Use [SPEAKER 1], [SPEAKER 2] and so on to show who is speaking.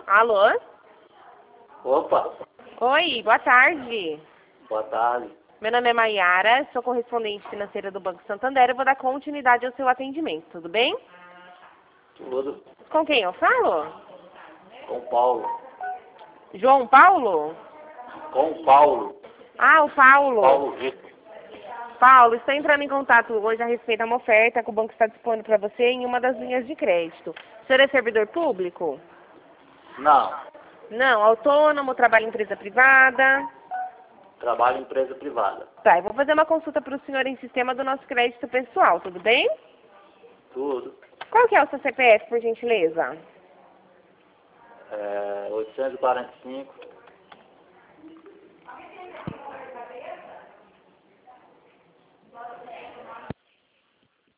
[SPEAKER 1] Alô?
[SPEAKER 2] Opa,
[SPEAKER 1] Oi, boa tarde.
[SPEAKER 2] boa tarde.
[SPEAKER 1] Meu nome é Maiara, sou correspondente financeira do Banco Santander e vou dar continuidade ao seu atendimento, tudo bem?
[SPEAKER 2] Tudo
[SPEAKER 1] Com quem eu falo?
[SPEAKER 2] com Paulo.
[SPEAKER 1] João Paulo?
[SPEAKER 2] Com Paulo.
[SPEAKER 1] Ah, o Paulo.
[SPEAKER 2] Paulo Rico.
[SPEAKER 1] Paulo, estou entrando em contato hoje a respeito de uma oferta que o banco está dispondo para você em uma das linhas de crédito. O senhor é servidor público?
[SPEAKER 2] Não,
[SPEAKER 1] Não, autônomo, trabalha em empresa privada?
[SPEAKER 2] trabalho em empresa privada.
[SPEAKER 1] Tá, eu vou fazer uma consulta para o senhor em sistema do nosso crédito pessoal, tudo bem?
[SPEAKER 2] Tudo.
[SPEAKER 1] Qual que é o seu CPF, por gentileza?
[SPEAKER 2] 845